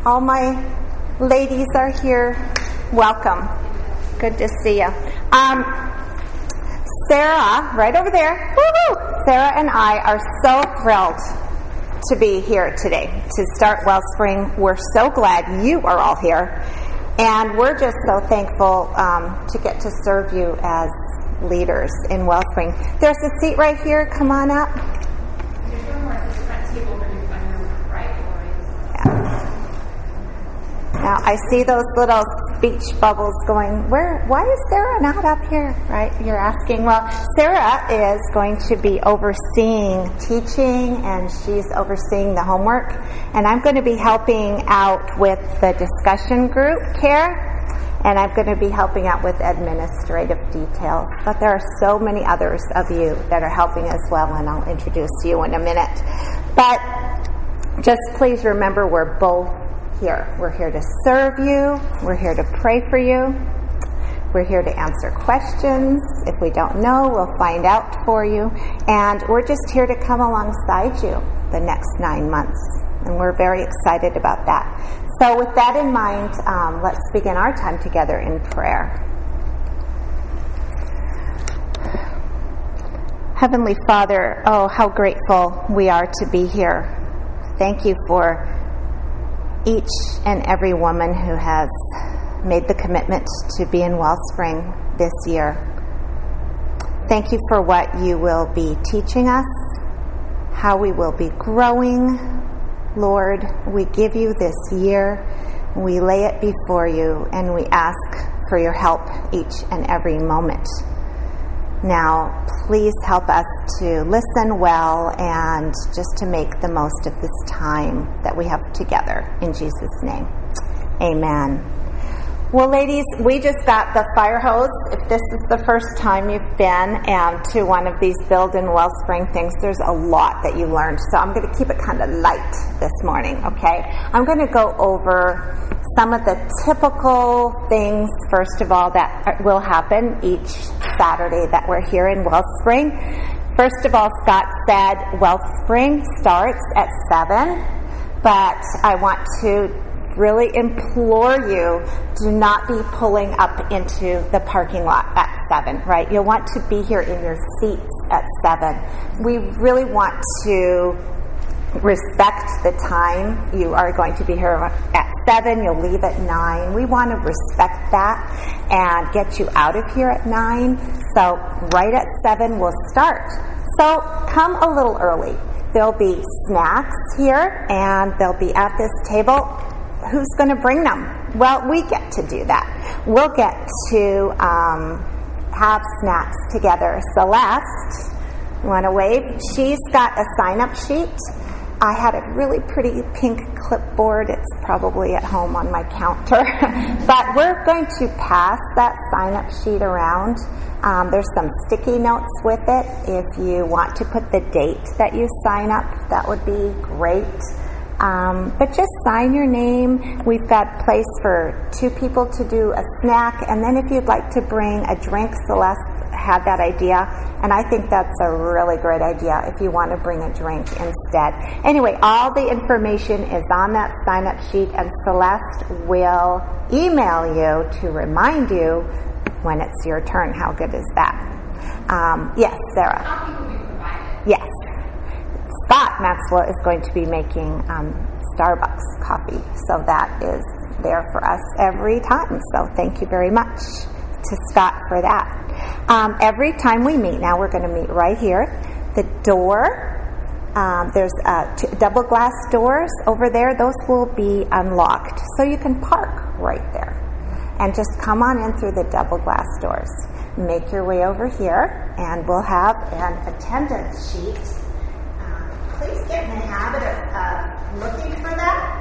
All my ladies are here. Welcome. Good to see you. Sarah, right over there. Woo-hoo! Sarah and I are so thrilled to be here today to start Wellspring. We're so glad you are all here. And we're just so thankful to get to serve you as leaders in Wellspring. There's a seat right here. Come on up. Now, I see those little speech bubbles going, why is Sarah not up here? Right? You're asking. Well, Sarah is going to be overseeing teaching, and she's overseeing the homework. And I'm going to be helping out with the discussion group care, and I'm going to be helping out with administrative details. But there are so many others of you that are helping as well, and I'll introduce you in a minute. But just please remember, we're both here. We're here to serve you. We're here to pray for you. We're here to answer questions. If we don't know, we'll find out for you. And we're just here to come alongside you the next 9 months. And we're very excited about that. So with that in mind, let's begin our time together in prayer. Heavenly Father, oh, how grateful we are to be here. Thank you for each and every woman who has made the commitment to be in Wellspring this year. Thank you for what you will be teaching us, how we will be growing. Lord, we give you this year, we lay it before you, and we ask for your help each and every moment. Now, please help us to listen well and just to make the most of this time that we have together. In Jesus' name, amen. Well, ladies, we just got the fire hose. If this is the first time you've been to one of these Build in Wellspring things, there's a lot that you learned. So I'm going to keep it kind of light this morning, okay? I'm going to go over some of the typical things, first of all, that will happen each Saturday that we're here in Wellspring. First of all, Scott said Wellspring starts at 7, but I want to really implore you, do not be pulling up into the parking lot at 7, right? You'll want to be here in your seats at 7. We really want to respect the time. You are going to be here at 7. You'll leave at 9. We want to respect that and get you out of here at 9. So right at 7 we'll start. So come a little early. There'll be snacks here, and they'll be at this table. Who's going to bring them? Well, we get to do that. We'll get to have snacks together. Celeste, you want to wave? She's got a sign-up sheet. I had a really pretty pink clipboard. It's probably at home on my counter. But we're going to pass that sign-up sheet around. There's some sticky notes with it. If you want to put the date that you sign up, that would be great. But just sign your name. We've got place for 2 people to do a snack. And then if you'd like to bring a drink, Celeste had that idea. And I think that's a really great idea if you want to bring a drink instead. Anyway, all the information is on that sign-up sheet, and Celeste will email you to remind you when it's your turn. How good is that? Yes, Sarah. Coffee will be provided. Yes. Scott Maxwell is going to be making Starbucks coffee, so that is there for us every time. So thank you very much to Scott for that. Every time we meet, now we're going to meet right here. The door, there's 2 double glass doors over there. Those will be unlocked, so you can park right there. And just come on in through the double glass doors. Make your way over here, and we'll have an attendance sheet. Please get in the habit of looking for that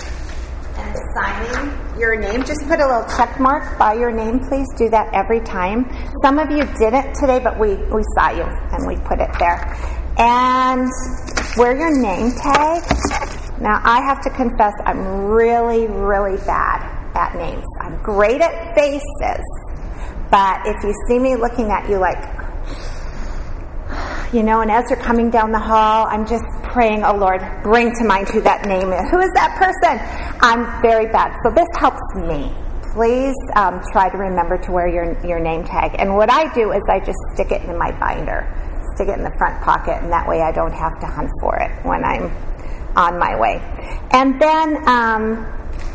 and signing your name. Just put a little check mark by your name. Please do that every time. Some of you didn't today, but we saw you and we put it there. And wear your name tag. Now, I have to confess, I'm really, really bad at names. I'm great at faces, but if you see me looking at you like, and as you're coming down the hall, I'm just praying, oh Lord, bring to mind who that name is. Who is that person? I'm very bad. So this helps me. Please try to remember to wear your name tag. And what I do is I just stick it in my binder. Stick it in the front pocket, and that way I don't have to hunt for it when I'm on my way. And then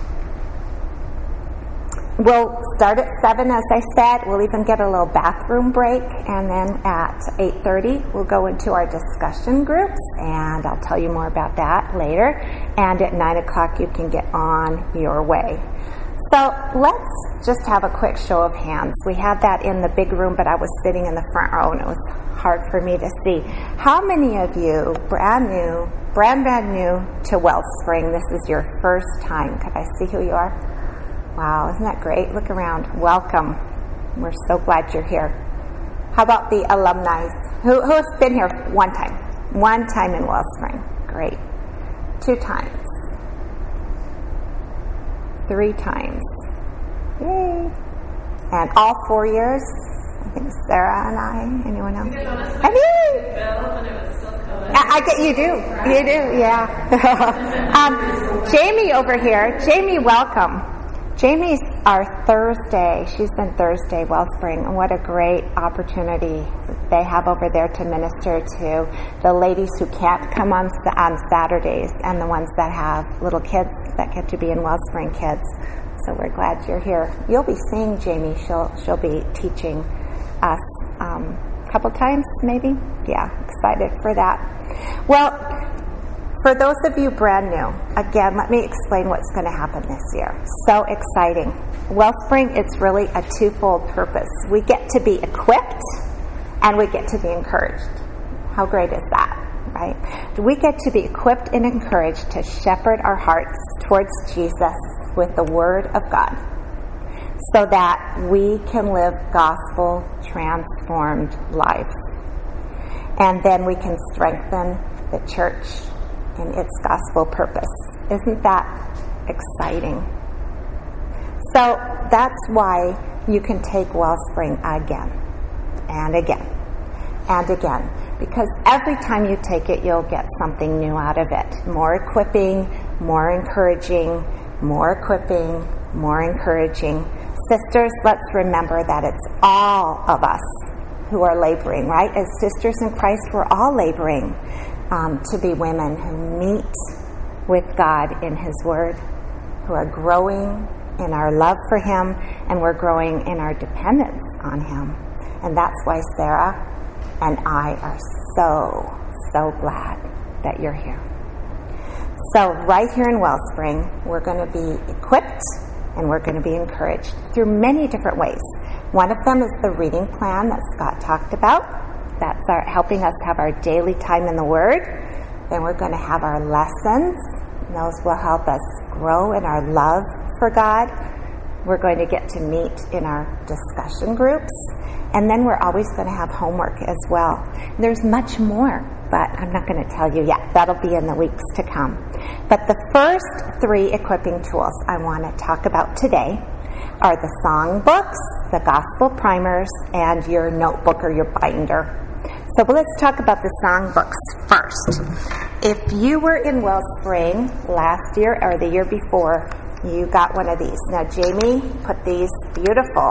we'll start at 7, as I said. We'll even get a little bathroom break, and then at 8:30 we'll go into our discussion groups, and I'll tell you more about that later. And at 9 o'clock you can get on your way. So let's just have a quick show of hands. We had that in the big room, but I was sitting in the front row, and it was hard for me to see. How many of you, brand new to Wellspring, this is your first time? Could I see who you are? Wow, isn't that great? Look around. Welcome. We're so glad you're here. How about the alumni? Who has been here one time? One time in Wellspring. Great. 2 times. 3 times. Yay. And all 4 years? I think Sarah and I. Anyone else? Have you? I get you do. You do, yeah. Jamie over here. Jamie, welcome. Jamie's our Thursday. She's in Thursday Wellspring, and what a great opportunity they have over there to minister to the ladies who can't come on Saturdays, and the ones that have little kids that get to be in Wellspring Kids. So we're glad you're here. You'll be seeing Jamie. She'll be teaching us a couple times, maybe. Yeah, excited for that. Well, for those of you brand new, again, let me explain what's going to happen this year. So exciting. Wellspring, it's really a twofold purpose. We get to be equipped, and we get to be encouraged. How great is that, right? We get to be equipped and encouraged to shepherd our hearts towards Jesus with the Word of God, so that we can live gospel-transformed lives. And then we can strengthen the church in its gospel purpose. Isn't that exciting? So that's why you can take Wellspring again and again and again, because every time you take it, you'll get something new out of it. More equipping, more encouraging, more equipping, more encouraging. Sisters, let's remember that it's all of us who are laboring, right? As sisters in Christ, we're all laboring to be women who meet with God in His Word, who are growing in our love for Him, and we're growing in our dependence on Him. And that's why Sarah and I are so glad that you're here. So right here in Wellspring, we're going to be equipped and we're going to be encouraged through many different ways. One of them is the reading plan that Scott talked about. That's helping us have our daily time in the Word. Then we're going to have our lessons. Those will help us grow in our love for God. We're going to get to meet in our discussion groups. And then we're always going to have homework as well. There's much more, but I'm not going to tell you yet. That'll be in the weeks to come. But the first 3 equipping tools I want to talk about today are the song books, the gospel primers, and your notebook or your binder. So let's talk about the song books first. If you were in Wellspring last year or the year before, you got one of these. Now, Jamie put these beautiful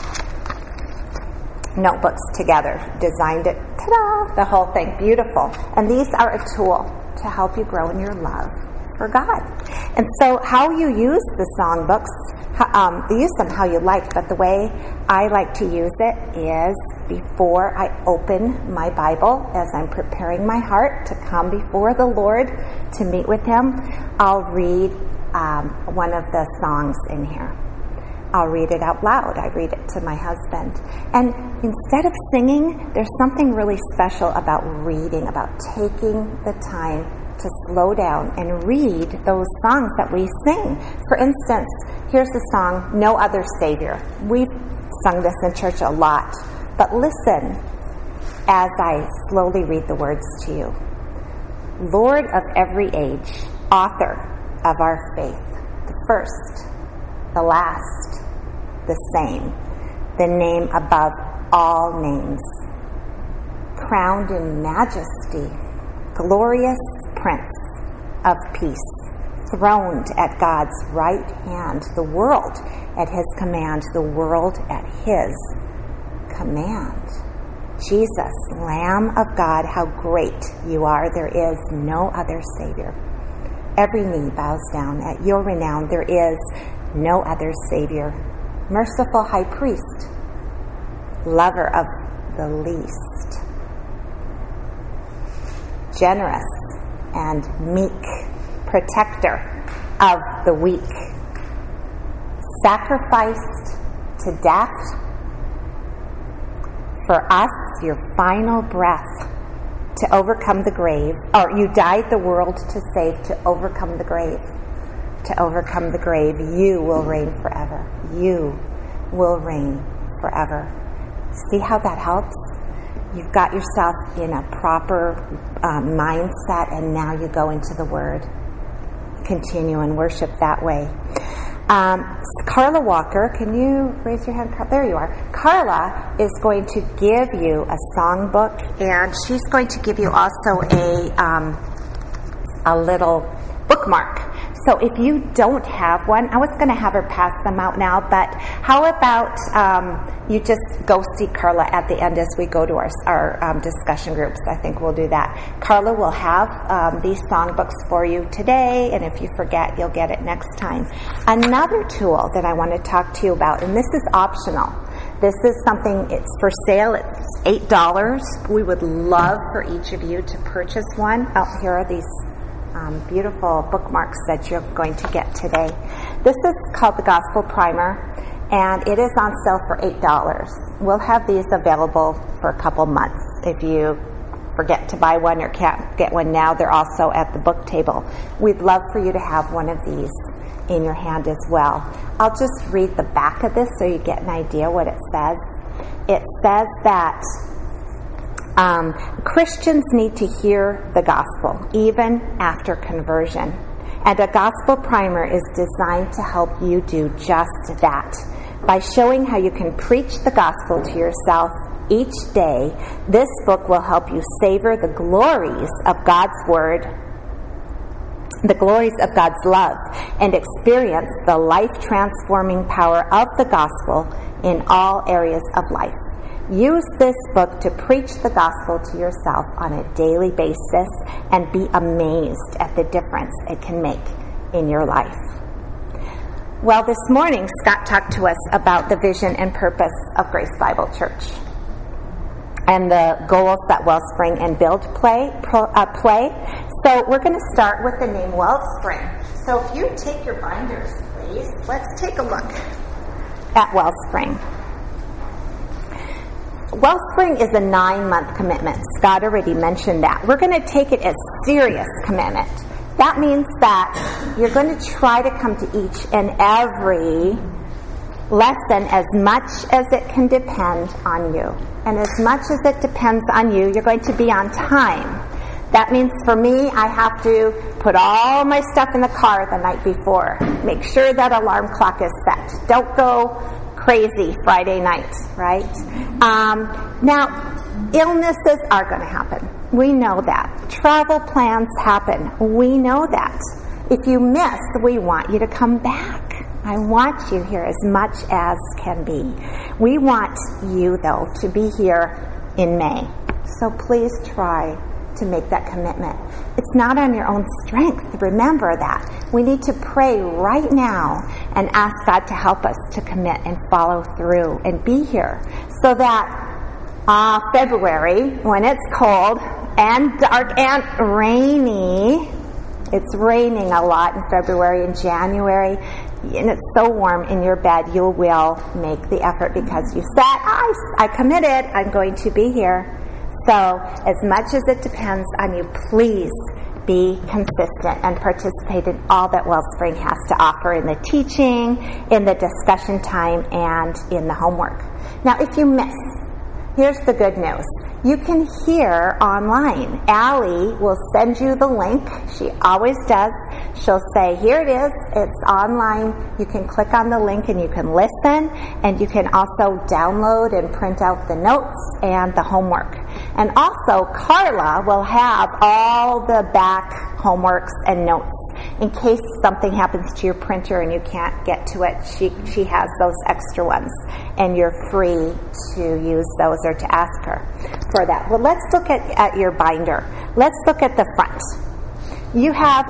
notebooks together, designed it, ta-da, the whole thing, beautiful. And these are a tool to help you grow in your love for God. And so how you use the song books, use them how you like, but the way I like to use it is before I open my Bible, as I'm preparing my heart to come before the Lord to meet with Him, I'll read one of the songs in here. I'll read it out loud. I read it to my husband. And instead of singing, there's something really special about reading, about taking the time to slow down and read those songs that we sing. For instance, here's the song, No Other Savior. We've sung this in church a lot, but listen as I slowly read the words to you. Lord of every age, author of our faith, the first, the last, the same, the name above all names, crowned in majesty, glorious, Prince of Peace, throned at God's right hand, the world at his command, the world at his command. Jesus, Lamb of God, how great you are. There is no other Savior. Every knee bows down at your renown. There is no other Savior. Merciful High Priest, lover of the least, generous and meek, protector of the weak, sacrificed to death for us, your final breath to overcome the grave, or you died the world to save, to overcome the grave. To overcome the grave, you will reign forever. You will reign forever. See how that helps? You've got yourself in a proper mindset, and now you go into the Word. Continue and worship that way. Carla Walker, can you raise your hand? There you are. Carla is going to give you a songbook, and she's going to give you also a little bookmark. So if you don't have one, I was going to have her pass them out now, but how about you just go see Carla at the end as we go to our discussion groups. I think we'll do that. Carla will have these songbooks for you today, and if you forget, you'll get it next time. Another tool that I want to talk to you about, and this is optional. This is something, it's for sale. It's $8. We would love for each of you to purchase one. Oh, here are these beautiful bookmarks that you're going to get today. This is called the Gospel Primer, and it is on sale for $8. We'll have these available for a couple months. If you forget to buy one or can't get one now, they're also at the book table. We'd love for you to have one of these in your hand as well. I'll just read the back of this so you get an idea what it says. It says that Christians need to hear the gospel even after conversion. And a gospel primer is designed to help you do just that. By showing how you can preach the gospel to yourself each day, this book will help you savor the glories of God's word, the glories of God's love, and experience the life-transforming power of the gospel in all areas of life. Use this book to preach the gospel to yourself on a daily basis and be amazed at the difference it can make in your life. Well, this morning, Scott talked to us about the vision and purpose of Grace Bible Church and the goals that Wellspring and Build play. So we're going to start with the name Wellspring. So if you take your binders, please, let's take a look at Wellspring. Wellspring is a 9-month commitment. Scott already mentioned that. We're going to take it as serious commitment. That means that you're going to try to come to each and every lesson as much as it can depend on you. And as much as it depends on you, you're going to be on time. That means for me, I have to put all my stuff in the car the night before. Make sure that alarm clock is set. Don't go crazy Friday night, right? Now, illnesses are going to happen. We know that. Travel plans happen. We know that. If you miss, we want you to come back. I want you here as much as can be. We want you, though, to be here in May. So please try to make that commitment. It's not on your own strength. Remember that. We need to pray right now and ask God to help us to commit and follow through and be here so that February, when it's cold and dark and rainy, it's raining a lot in February and January, and it's so warm in your bed, you will make the effort because you said, I committed, I'm going to be here. So as much as it depends on you, please be consistent and participate in all that Wellspring has to offer in the teaching, in the discussion time, and in the homework. Now, if you miss, here's the good news. You can hear online. Allie will send you the link. She always does. She'll say, here it is. It's online. You can click on the link and you can listen. And you can also download and print out the notes and the homework. And also, Carla will have all the back homeworks and notes. In case something happens to your printer and you can't get to it, she has those extra ones. And you're free to use those or to ask her for that. Well, let's look at your binder. Let's look at the front. We have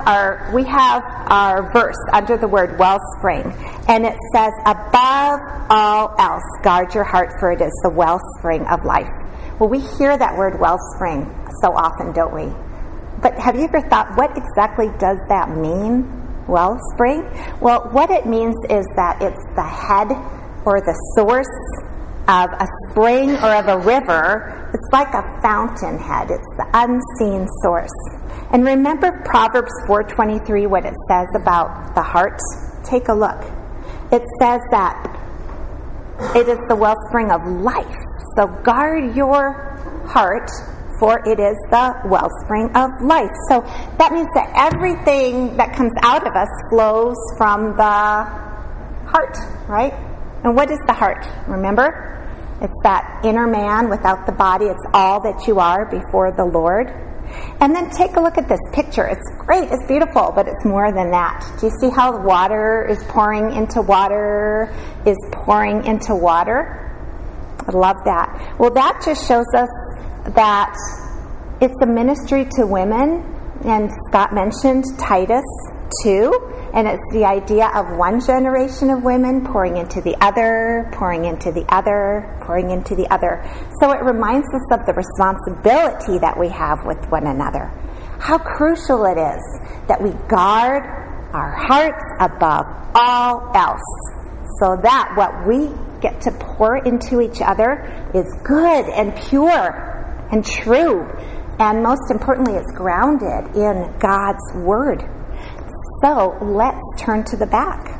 our verse under the word wellspring, and it says, above all else, guard your heart, for it is the wellspring of life. Well, we hear that word wellspring so often, don't we? But have you ever thought, what exactly does that mean, wellspring? Well, what it means is that it's the head or the source of a spring or of a river. It's like a fountainhead. It's the unseen source. And remember Proverbs 4:23, what it says about the heart? Take a look. It says that it is the wellspring of life. So guard your heart, for it is the wellspring of life. So that means that everything that comes out of us flows from the heart, right? And what is the heart? Remember? It's that inner man without the body. It's all that you are before the Lord. And then take a look at this picture. It's great, it's beautiful, but it's more than that. Do you see how water is pouring into water is pouring into water? I love that. Well, that just shows us that it's a ministry to women, and Scott mentioned Titus 2, and it's the idea of one generation of women pouring into the other, pouring into the other, pouring into the other. So it reminds us of the responsibility that we have with one another. How crucial it is that we guard our hearts above all else, so that what we get to pour into each other is good and pure and true, and most importantly, it's grounded in God's Word. So let's turn to the back.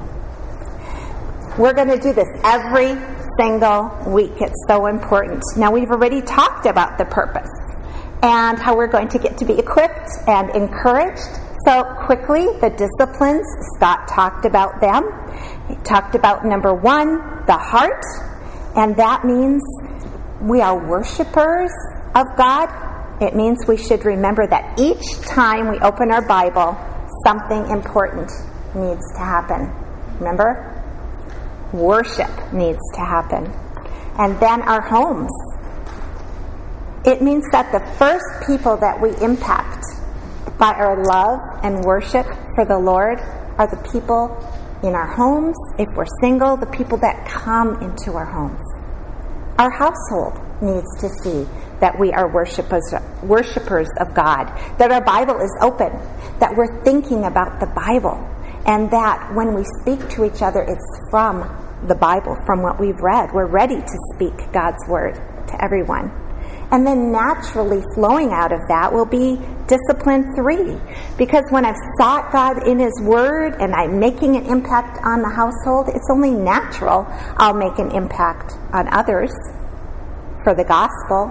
We're going to do this every single week. It's so important. Now, we've already talked about the purpose and how we're going to get to be equipped and encouraged. So quickly, the disciplines, Scott talked about them. He talked about number 1, the heart, and that means we are worshipers of God. It means we should remember that each time we open our Bible, something important needs to happen. Remember? Worship needs to happen. And then our homes. It means that the first people that we impact by our love and worship for the Lord are the people in our homes. If we're single, the people that come into our homes. Our household needs to see that we are worshipers of God, that our Bible is open, that we're thinking about the Bible, and that when we speak to each other, it's from the Bible, from what we've read. We're ready to speak God's Word to everyone. And then naturally flowing out of that will be discipline 3. Because when I've sought God in His Word and I'm making an impact on the household, it's only natural I'll make an impact on others for the gospel.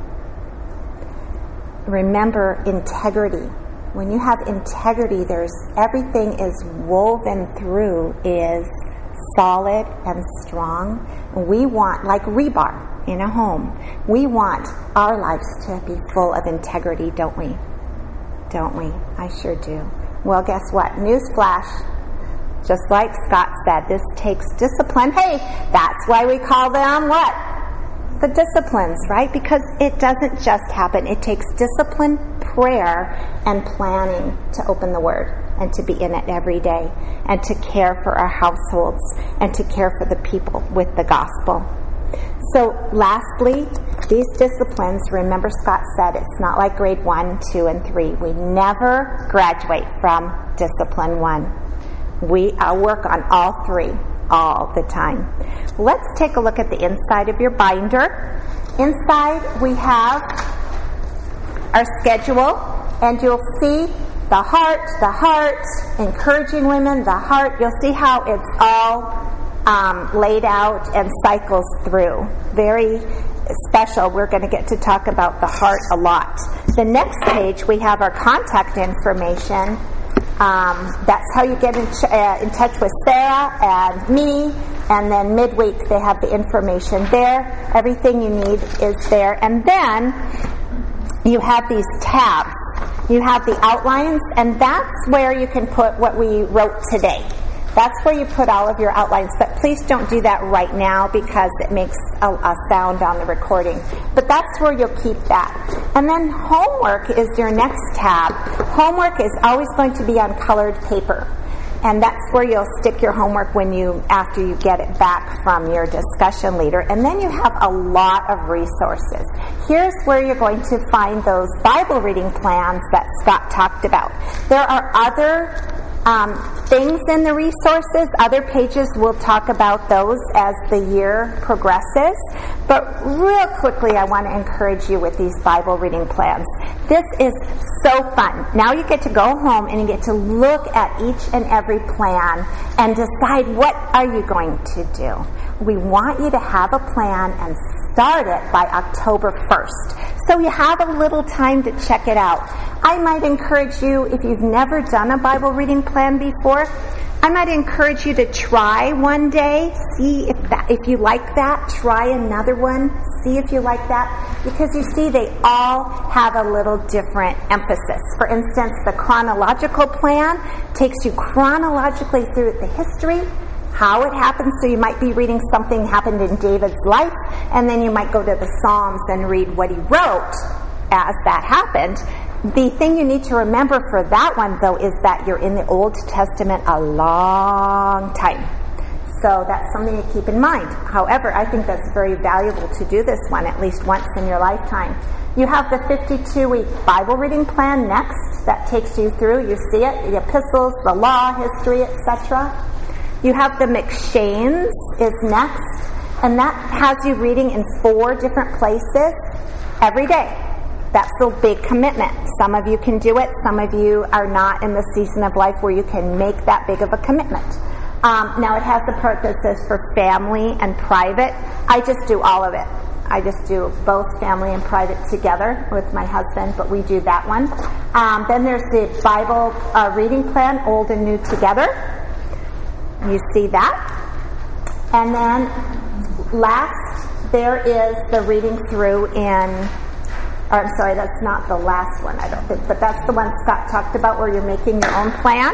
Remember integrity. When you have integrity, everything is woven through, is solid and strong. We want, like rebar in a home, we want our lives to be full of integrity, don't we? Don't we? I sure do. Well, guess what? Newsflash. Just like Scott said, this takes discipline. Hey, that's why we call them what? The disciplines, right? Because it doesn't just happen. It takes discipline, prayer, and planning to open the Word and to be in it every day and to care for our households and to care for the people with the gospel. So lastly, these disciplines, remember Scott said it's not like grade 1, 2, and 3. We never graduate from discipline 1. We work on all 3 all the time. Let's take a look at the inside of your binder. Inside we have our schedule, and you'll see the heart, encouraging women, the heart. You'll see how it's all laid out and cycles through. Very special. We're going to get to talk about the heart a lot. The next page, we have our contact information. That's how you get in touch with Sarah and me And then midweek they have the information there. Everything you need is there. And then you have these tabs. You have the outlines, and that's where you can put what we wrote today. That's where you put all of your outlines. But please don't do that right now because it makes a sound on the recording. But that's where you'll keep that. And then homework is your next tab. Homework is always going to be on colored paper. And that's where you'll stick your homework after you get it back from your discussion leader. And then you have a lot of resources. Here's where you're going to find those Bible reading plans that Scott talked about. There are other things in the resources. Other pages, we'll talk about those as the year progresses. But real quickly, I want to encourage you with these Bible reading plans. This is so fun. Now you get to go home and you get to look at each and every plan and decide what are you going to do. We want you to have a plan and start it by October 1st. So you have a little time to check it out. I might encourage you, if you've never done a Bible reading plan before, I might encourage you to try one day, see if you like that, try another one, see if you like that, because you see they all have a little different emphasis. For instance, the chronological plan takes you chronologically through the history, how it happened. So you might be reading something happened in David's life, and then you might go to the Psalms and read what he wrote as that happened. The thing you need to remember for that one, though, is that you're in the Old Testament a long time. So that's something to keep in mind. However, I think that's very valuable to do this one at least once in your lifetime. You have the 52-week Bible reading plan next. That takes you through. You see it, the epistles, the law, history, etc. You have the McShanes is next, and that has you reading in 4 different places every day. That's a big commitment. Some of you can do it. Some of you are not in the season of life where you can make that big of a commitment. Now it has the part that says for family and private. I just do all of it. I just do both family and private together with my husband, but we do that one. Then there's the Bible reading plan, Old and New Together. You see that. And then last, there is the reading through in... I'm sorry, that's not the last one, I don't think, but that's the one Scott talked about where you're making your own plan.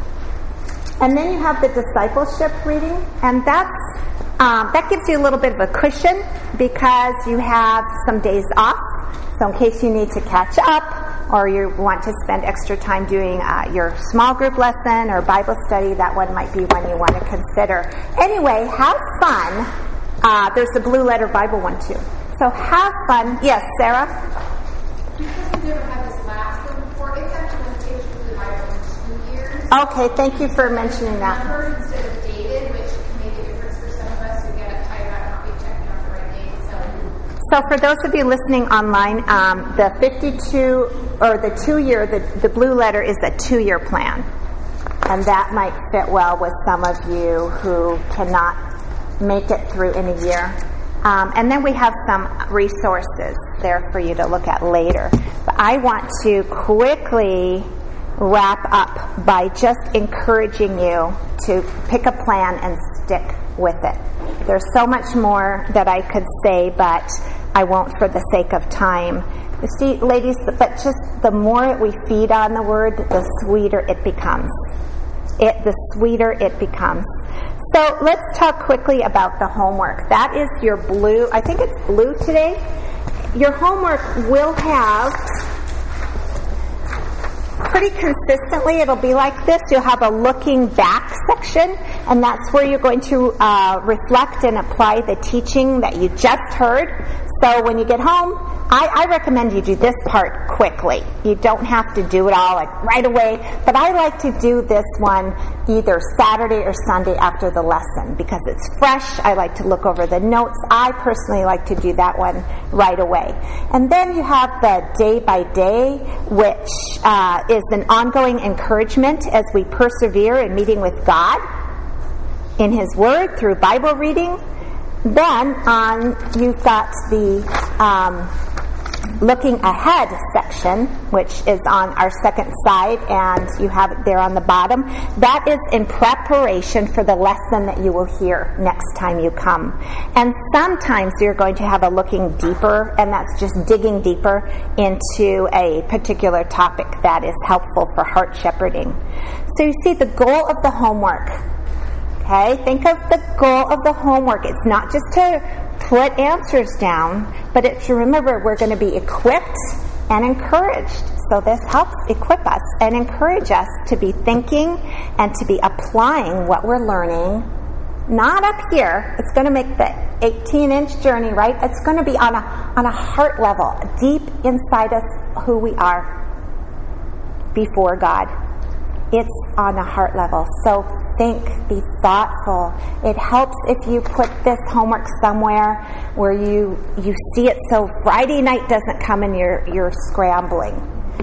And then you have the discipleship reading, and that gives you a little bit of a cushion because you have some days off. So in case you need to catch up or you want to spend extra time doing your small group lesson or Bible study, that one might be one you want to consider. Anyway, have fun. There's the Blue Letter Bible one too. So have fun. Yes, Sarah? Because we've never had this last one before, it's actually going to take you through the Bible in 2 years. Okay, thank you for mentioning that. Numbers instead of dated, which can make a difference for some of us who get tired about not be checking out the right date. So for those of you listening online, the 52 or the 2-year, the Blue Letter is a 2-year plan. And that might fit well with some of you who cannot make it through in a year. And then we have some resources there for you to look at later. But I want to quickly wrap up by just encouraging you to pick a plan and stick with it. There's so much more that I could say, but I won't for the sake of time. You see, ladies, but just the more we feed on the Word, the sweeter it becomes. The sweeter it becomes. So let's talk quickly about the homework. That is your blue. I think it's blue today. Your homework will have, pretty consistently, it'll be like this. You'll have a looking back section, and that's where you're going to reflect and apply the teaching that you just heard. So when you get home, I recommend you do this part quickly. You don't have to do it all like right away, but I like to do this one either Saturday or Sunday after the lesson because it's fresh. I like to look over the notes. I personally like to do that one right away. And then you have the day by day, which is an ongoing encouragement as we persevere in meeting with God in His Word through Bible reading. Then you've got the looking ahead section, which is on our second side, and you have it there on the bottom. That is in preparation for the lesson that you will hear next time you come. And sometimes you're going to have a looking deeper, and that's just digging deeper into a particular topic that is helpful for heart shepherding. So you see the goal of the homework. Okay, think of the goal of the homework. It's not just to put answers down, but it's to remember we're going to be equipped and encouraged. So this helps equip us and encourage us to be thinking and to be applying what we're learning. Not up here. It's going to make the 18-inch journey, right? It's going to be on a heart level, deep inside us, who we are before God. It's on a heart level. So think, be thoughtful. It helps if you put this homework somewhere where you see it so Friday night doesn't come and you're scrambling.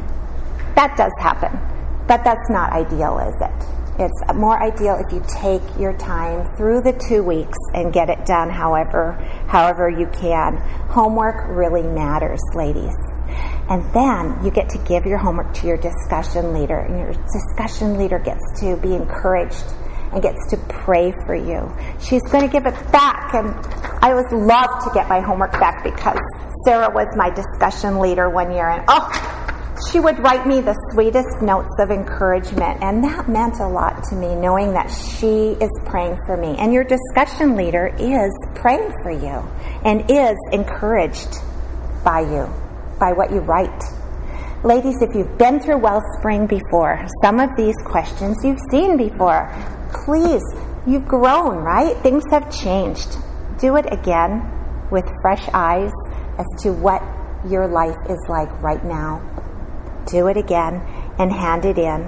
That does happen, but that's not ideal, is it? It's more ideal if you take your time through the 2 weeks and get it done however you can. Homework really matters, ladies. And then you get to give your homework to your discussion leader, and your discussion leader gets to be encouraged and gets to pray for you. She's going to give it back, and I always love to get my homework back because Sarah was my discussion leader one year, and she would write me the sweetest notes of encouragement, and that meant a lot to me, knowing that she is praying for me. And your discussion leader is praying for you and is encouraged by you, by what you write. Ladies, if you've been through Wellspring before, some of these questions you've seen before. Please, you've grown, right? Things have changed. Do it again with fresh eyes as to what your life is like right now. Do it again and hand it in.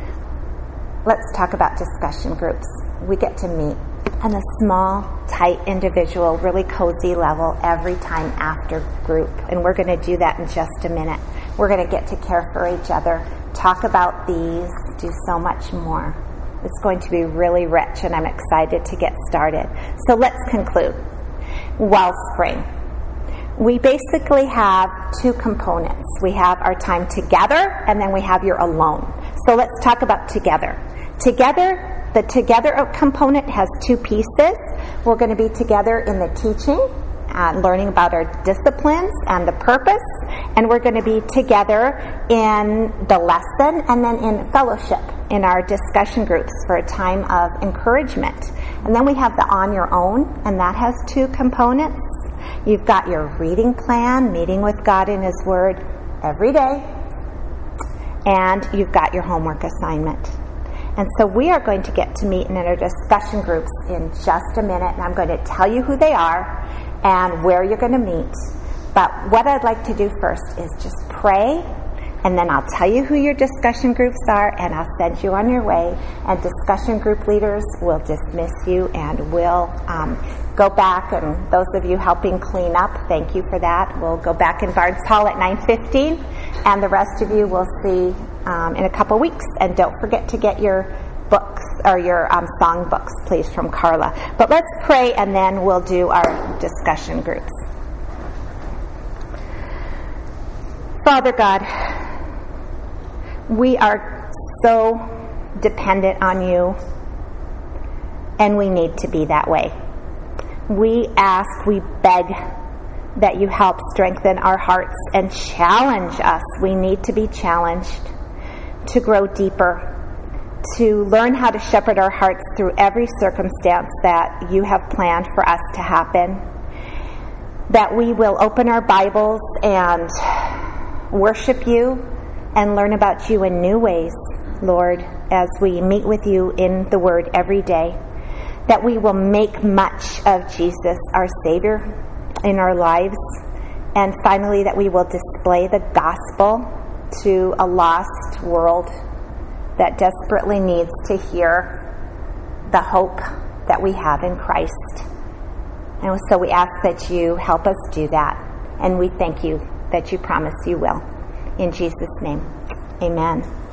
Let's talk about discussion groups. We get to meet on a small, tight, individual, really cozy level every time after group. And we're going to do that in just a minute. We're going to get to care for each other, talk about these, do so much more. It's going to be really rich, and I'm excited to get started. So let's conclude. Wellspring. We basically have two components. We have our time together, and then we have your alone. So let's talk about together. Together, the together component has two pieces. We're going to be together in the teaching, learning about our disciplines and the purpose, and we're going to be together in the lesson and then in fellowship in our discussion groups for a time of encouragement. And then we have the on your own, and that has two components. You've got your reading plan, meeting with God in His Word every day, and you've got your homework assignment. And so we are going to get to meet in our discussion groups in just a minute, and I'm going to tell you who they are and where you're going to meet. But what I'd like to do first is just pray, and then I'll tell you who your discussion groups are, and I'll send you on your way, and discussion group leaders will dismiss you, and we'll go back, and those of you helping clean up, thank you for that. We'll go back in Barnes Hall at 9:15, and the rest of you we'll see in a couple weeks. And don't forget to get your books or your song books, please, from Carla. But let's pray, and then we'll do our discussion groups. Father God, we are so dependent on you, and we need to be that way. We ask, we beg that you help strengthen our hearts and challenge us. We need to be challenged to grow deeper, to learn how to shepherd our hearts through every circumstance that you have planned for us to happen, that we will open our Bibles and worship you and learn about you in new ways, Lord, as we meet with you in the Word every day, that we will make much of Jesus, our Savior, in our lives, and finally that we will display the gospel to a lost world that desperately needs to hear the hope that we have in Christ. And so we ask that you help us do that, and we thank you that you promise you will. In Jesus' name, amen.